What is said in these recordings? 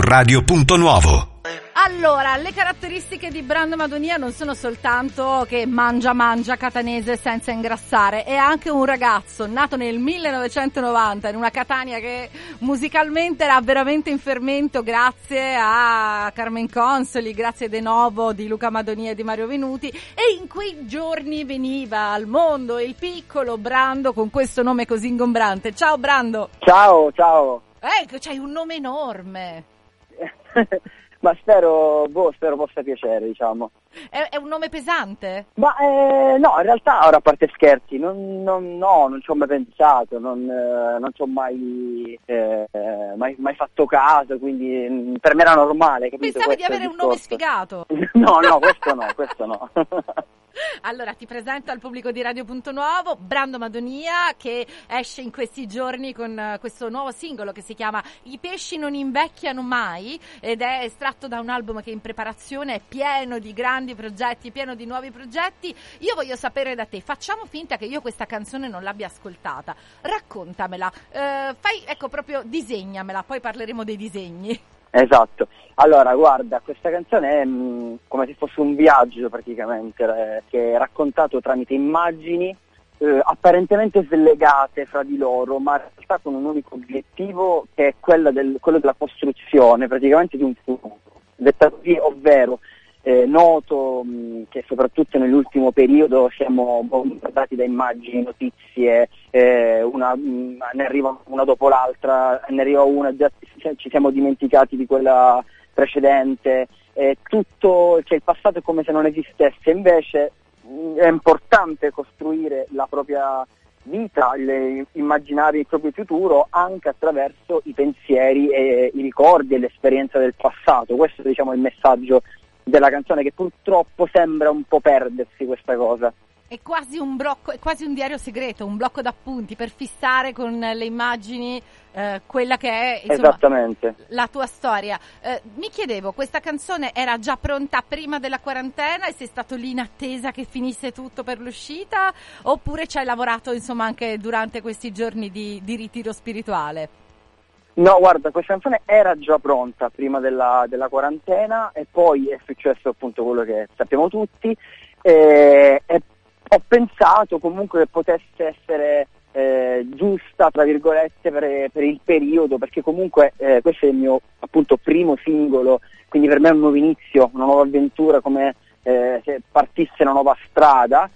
Radio.Nuovo. Allora, le caratteristiche di Brando Madonia non sono soltanto che mangia catanese senza ingrassare, è anche un ragazzo nato nel 1990 in una Catania che musicalmente era veramente in fermento grazie a Carmen Consoli, grazie De Novo di Luca Madonia e di Mario Venuti, e in quei giorni veniva al mondo il piccolo Brando con questo nome così ingombrante. Ciao Brando! Ciao! C'hai un nome enorme! Ma spero possa piacere, diciamo. È un nome pesante? Ma no, in realtà, ora a parte scherzi, non ci ho mai pensato, non ci ho mai fatto caso, quindi per me era normale, capito? Pensavi di avere un nome sfigato? No, questo no. Allora ti presento al pubblico di Radio.Nuovo Brando Madonia, che esce in questi giorni con questo nuovo singolo che si chiama I pesci non invecchiano mai, ed è estratto da un album che è in preparazione, è pieno di grandi progetti, pieno di nuovi progetti. Io voglio sapere da te, facciamo finta che io questa canzone non l'abbia ascoltata, raccontamela, disegnamela, poi parleremo dei disegni. Esatto, allora guarda, questa canzone è come se fosse un viaggio praticamente, che è raccontato tramite immagini apparentemente slegate fra di loro, ma in realtà con un unico obiettivo, che è quello della costruzione praticamente di un futuro, dettato così, ovvero noto che soprattutto nell'ultimo periodo siamo bombardati da immagini, notizie, ne arriva una dopo l'altra, ne arriva una, già ci siamo dimenticati di quella precedente, tutto, cioè il passato è come se non esistesse. Invece è importante costruire la propria vita, immaginare il proprio futuro anche attraverso i pensieri e i ricordi e l'esperienza del passato. Questo, diciamo, è il messaggio della canzone, che purtroppo sembra un po' perdersi questa cosa. È quasi un diario segreto, un blocco d'appunti per fissare con le immagini quella che è, insomma, esattamente, la tua storia. Mi chiedevo, questa canzone era già pronta prima della quarantena e sei stato lì in attesa che finisse tutto per l'uscita, oppure ci hai lavorato, insomma, anche durante questi giorni di ritiro spirituale? No, guarda, questa canzone era già pronta prima della quarantena, e poi è successo appunto quello che sappiamo tutti, e ho pensato comunque che potesse essere giusta, tra virgolette, per il periodo, perché comunque questo è il mio appunto primo singolo, quindi per me è un nuovo inizio, una nuova avventura, come se partisse una nuova strada.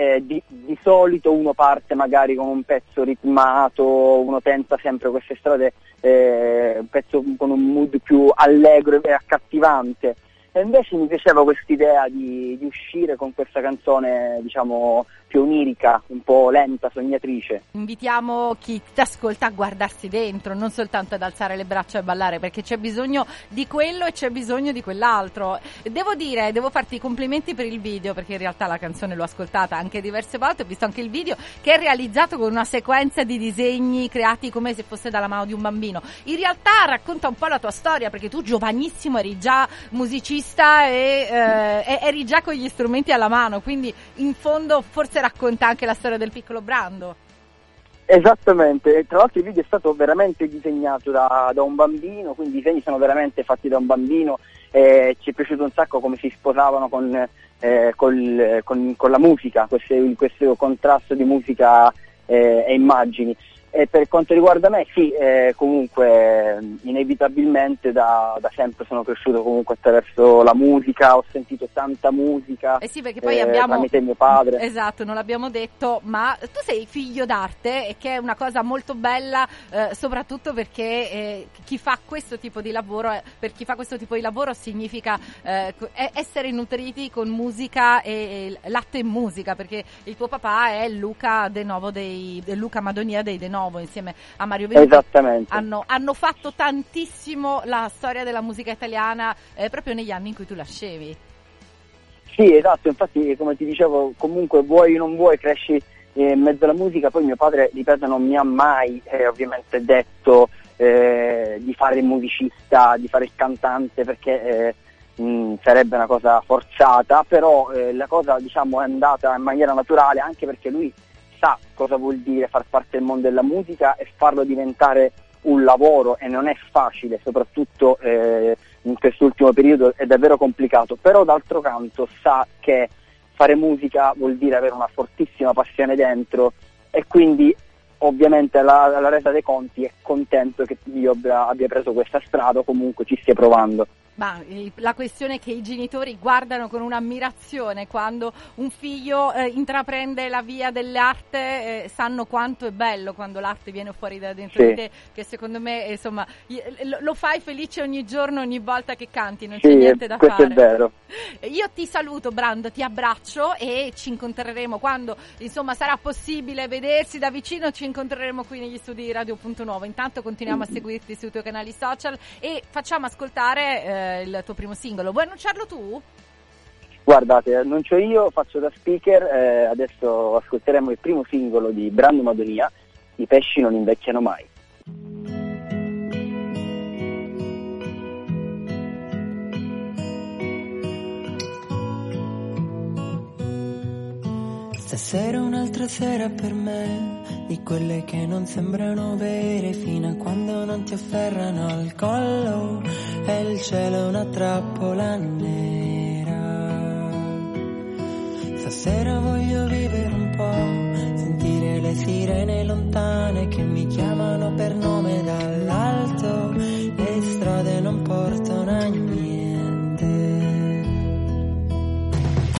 Di solito uno parte magari con un pezzo ritmato, uno tenta sempre queste strade, un pezzo con un mood più allegro e accattivante, e invece mi piaceva quest'idea di uscire con questa canzone, diciamo, più onirica, un po' lenta, sognatrice. Invitiamo chi ti ascolta a guardarsi dentro, non soltanto ad alzare le braccia e ballare, perché c'è bisogno di quello e c'è bisogno di quell'altro. Devo farti i complimenti per il video, perché in realtà la canzone l'ho ascoltata anche diverse volte, ho visto anche il video, che è realizzato con una sequenza di disegni creati come se fosse dalla mano di un bambino. In realtà racconta un po' la tua storia, perché tu giovanissimo eri già musicista e eri già con gli strumenti alla mano, quindi in fondo forse racconta anche la storia del piccolo Brando. Esattamente, tra l'altro il video è stato veramente disegnato da un bambino, quindi i disegni sono veramente fatti da un bambino, e ci è piaciuto un sacco come si sposavano con la musica, questo contrasto di musica e immagini. E per quanto riguarda me, sì, comunque inevitabilmente da sempre sono cresciuto comunque attraverso la musica, ho sentito tanta musica, sì, perché poi abbiamo tramite mio padre. Esatto, non l'abbiamo detto, ma tu sei figlio d'arte, e che è una cosa molto bella, soprattutto perché chi fa questo tipo di lavoro, per chi fa questo tipo di lavoro significa essere nutriti con musica e latte in musica, perché il tuo papà è Luca De Novo Luca Madonia dei De Novo, insieme a Mario Venuti. Esattamente. Hanno fatto tantissimo la storia della musica italiana proprio negli anni in cui tu nascevi. Sì, esatto, infatti come ti dicevo, comunque vuoi o non vuoi cresci in mezzo alla musica. Poi mio padre, ripeto, non mi ha mai ovviamente detto di fare il musicista, di fare il cantante, perché sarebbe una cosa forzata, però la cosa, diciamo, è andata in maniera naturale, anche perché lui sa cosa vuol dire far parte del mondo della musica e farlo diventare un lavoro e non è facile, soprattutto in quest'ultimo periodo è davvero complicato, però d'altro canto sa che fare musica vuol dire avere una fortissima passione dentro, e quindi ovviamente alla resa dei conti è contento che io abbia preso questa strada, o comunque ci stia provando. Ma la questione è che i genitori guardano con un'ammirazione quando un figlio intraprende la via dell'arte, sanno quanto è bello quando l'arte viene fuori da dentro di te, che secondo me insomma lo fai felice ogni giorno, ogni volta che canti, non c'è niente da fare. Questo è vero. Io ti saluto, Brando, ti abbraccio e ci incontreremo quando insomma sarà possibile vedersi da vicino, ci incontreremo qui negli studi di Radio.9. Intanto continuiamo a seguirti sui tuoi canali social e facciamo ascoltare il tuo primo singolo. Vuoi annunciarlo tu? Guardate, annuncio io, faccio da speaker, adesso ascolteremo il primo singolo di Brando Madonia, I pesci non invecchiano mai. Stasera un'altra sera per me, di quelle che non sembrano vere, fino a quando non ti afferrano al collo e il cielo è una trappola nera. Stasera voglio vivere un po', sentire le sirene lontane